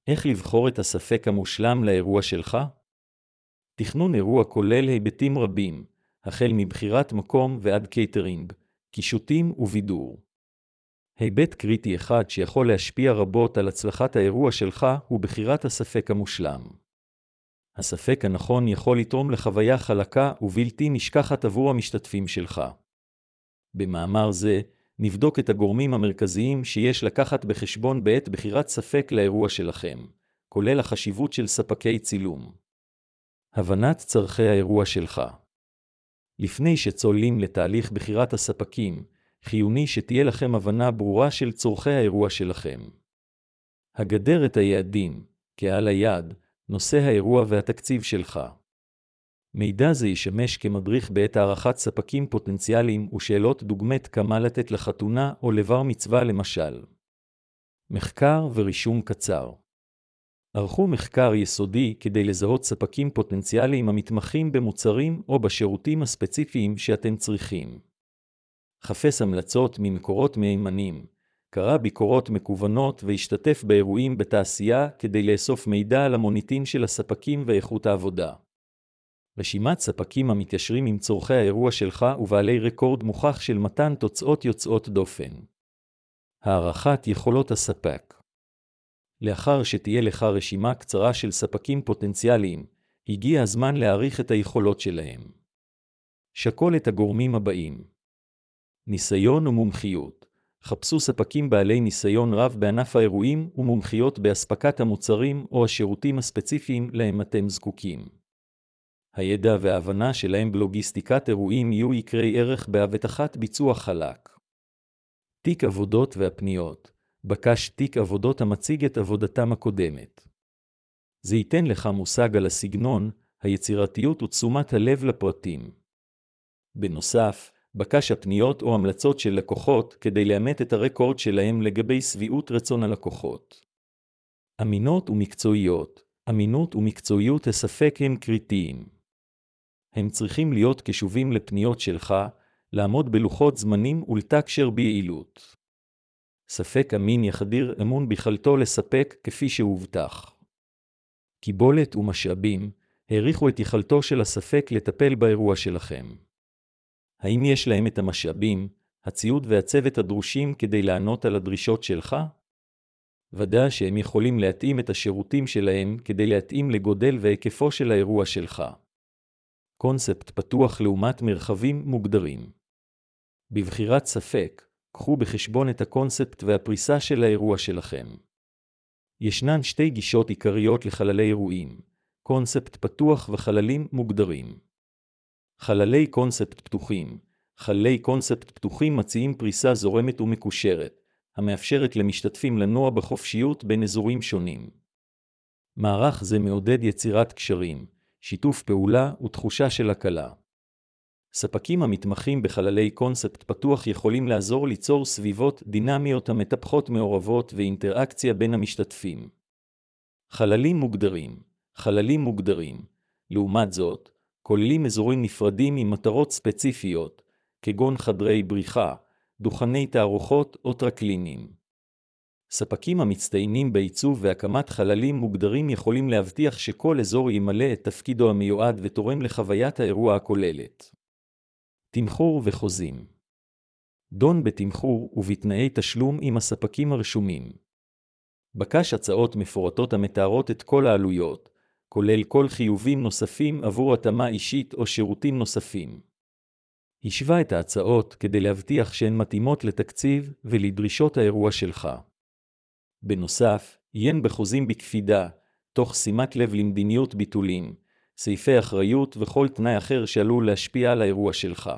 איך לבחור את הספק המושלם לאירוע שלך? תכנון אירוע כולל היבטים רבים, החל מבחירת מקום ועד קייטרינג, קישוטים ובידור. היבט קריטי אחד שיכול להשפיע רבות על הצלחת האירוע שלך הוא בחירת הספק המושלם. הספק הנכון יכול לתרום לחוויה חלקה ובלתי נשכחת עבור המשתתפים שלך. במאמר זה, נבדוק את הגורמים המרכזיים שיש לקחת בחשבון בעת בחירת ספק לאירוע שלכם, כולל החשיבות של ספקי צילום. הבנת צורכי האירוע שלך. לפני שצוללים לתהליך בחירת הספקים, חיוני שתהיה לכם הבנה ברורה של צורכי האירוע שלכם. הגדר את היעדים, קהל היעד, נושא האירוע והתקציב שלך. מידע זה ישמש כמדריך בעת הערכת ספקים פוטנציאליים ושאלות דוגמת כמה לתת לחתונה או לבר מצווה למשל. מחקר ורישום קצר. ערכו מחקר יסודי כדי לזהות ספקים פוטנציאליים המתמחים במוצרים או בשירותים הספציפיים שאתם צריכים. חפש המלצות ממקורות מהימנים, קרא ביקורות מקוונות והשתתף באירועים בתעשייה כדי לאסוף מידע על המוניטין של הספקים ואיכות העבודה. רשימת ספקים המתיישרים עם צורכי האירוע שלך ובעלי רקורד מוכח של מתן תוצאות יוצאות דופן. הערכת יכולות הספק. לאחר שתהיה לך רשימה קצרה של ספקים פוטנציאליים, הגיע הזמן להעריך את היכולות שלהם. שקול את הגורמים הבאים. ניסיון ומומחיות. חפשו ספקים בעלי ניסיון רב בענף האירועים ומומחיות באספקת המוצרים או השירותים הספציפיים להם אתם זקוקים. הידע וההבנה שלהם בלוגיסטיקת אירועים יהיו יקרי ערך בהבטחת ביצוע חלק. תיק עבודות והפניות. בקש תיק עבודות המציג את עבודתם הקודמת. זה ייתן לך מושג על הסגנון, היצירתיות ותשומת הלב לפרטים. בנוסף, בקש הפניות או המלצות של לקוחות כדי לאמת את הרקורד שלהם לגבי שביעות רצון הלקוחות. אמינות ומקצועיות. אמינות ומקצועיות הספק הם קריטיים. הם צריכים להיות קשובים לפניות שלך, לעמוד בלוחות זמנים ולתקשר ביעילות. ספק אמין יחדיר אמון ביכולתו לספק כפי שהובטח. קיבולת ומשאבים, העריכו את יכולתו של הספק לטפל באירוע שלכם. האם יש להם את המשאבים, הציוד והצוות הדרושים כדי לענות על הדרישות שלך? ודא שהם יכולים להתאים את השירותים שלהם כדי להתאים לגודל והיקפו של האירוע שלך. קונספט פתוח לעומת מרחבים מוגדרים. בבחירת ספק, קחו בחשבון את הקונספט והפריסה של האירוע שלכם. ישנן שתי גישות עיקריות לחללי אירועים, קונספט פתוח וחללים מוגדרים. חללי קונספט פתוחים. חללי קונספט פתוחים מציעים פריסה זורמת ומקושרת, המאפשרת למשתתפים לנוע בחופשיות בין אזורים שונים. מערך זה מעודד יצירת קשרים, שיתוף פעולה ותחושה של הקלה. ספקים המתמחים בחללי קונספט פתוח יכולים לעזור ליצור סביבות דינמיות המטפחות מעורבות ואינטראקציה בין המשתתפים. חללים מוגדרים. חללים מוגדרים, לעומת זאת, כוללים אזורים נפרדים עם מטרות ספציפיות, כגון חדרי בריחה, דוכני תערוכות או טרקלינים. ספקים המצטיינים בעיצוב והקמת חללים מוגדרים יכולים להבטיח שכל אזור ימלא את תפקידו המיועד ותורם לחוויית האירוע הכוללת. תמחור וחוזים. דון בתמחור ובתנאי תשלום עם הספקים הרשומים. בקש הצעות מפורטות המתארות את כל העלויות, כולל כל חיובים נוספים עבור התאמה אישית או שירותים נוספים. השווה את ההצעות כדי להבטיח שהן מתאימות לתקציב ולדרישות האירוע שלך. בנוסף, עיין בחוזים בקפידה, תוך שימת לב למדיניות ביטולים, סעיפי אחריות וכל תנאי אחר שעלול להשפיע על האירוע שלך.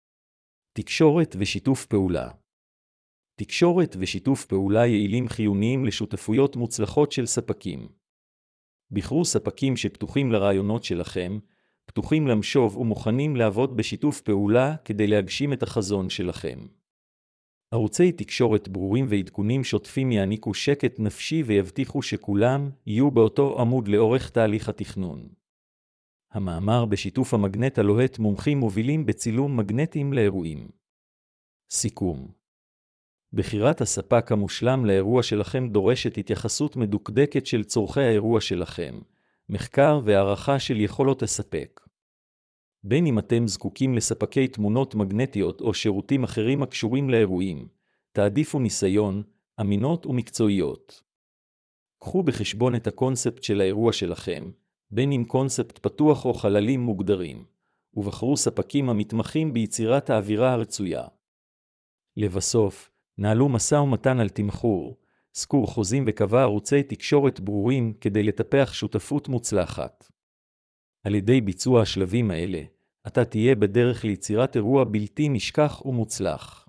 תקשורת ושיתוף פעולה. תקשורת ושיתוף פעולה יעילים חיוניים לשותפויות מוצלחות של ספקים. בחרו ספקים שפתוחים לרעיונות שלכם, פתוחים למשוב ומוכנים לעבוד בשיתוף פעולה כדי להגשים את החזון שלכם. ערוצי תקשורת ברורים ועדכונים שוטפים יעניקו שקט נפשי ויבטיחו שכולם יהיו באותו עמוד לאורך תהליך התכנון. המאמר בשיתוף המגנט הלוהט מומחים מובילים בצילום מגנטים לאירועים. סיכום. בחירת הספק המושלם לאירוע שלכם דורשת התייחסות מדוקדקת של צורכי האירוע שלכם, מחקר והערכה של יכולות הספק. בין אם אתם זקוקים לספקי תמונות מגנטיות או שירותים אחרים הקשורים לאירועים, תעדיפו ניסיון, אמינות ומקצועיות. קחו בחשבון את הקונספט של האירוע שלכם, בין אם קונספט פתוח או חללים מוגדרים, ובחרו ספקים המתמחים ביצירת האווירה הרצויה. לבסוף, נעלו משא ומתן על תמחור, סקור חוזים וקבע ערוצי תקשורת ברורים כדי לטפח שותפות מוצלחת. על ידי ביצוע השלבים האלה, אתה תהיה בדרך ליצירת אירוע בלתי נשכח ומוצלח.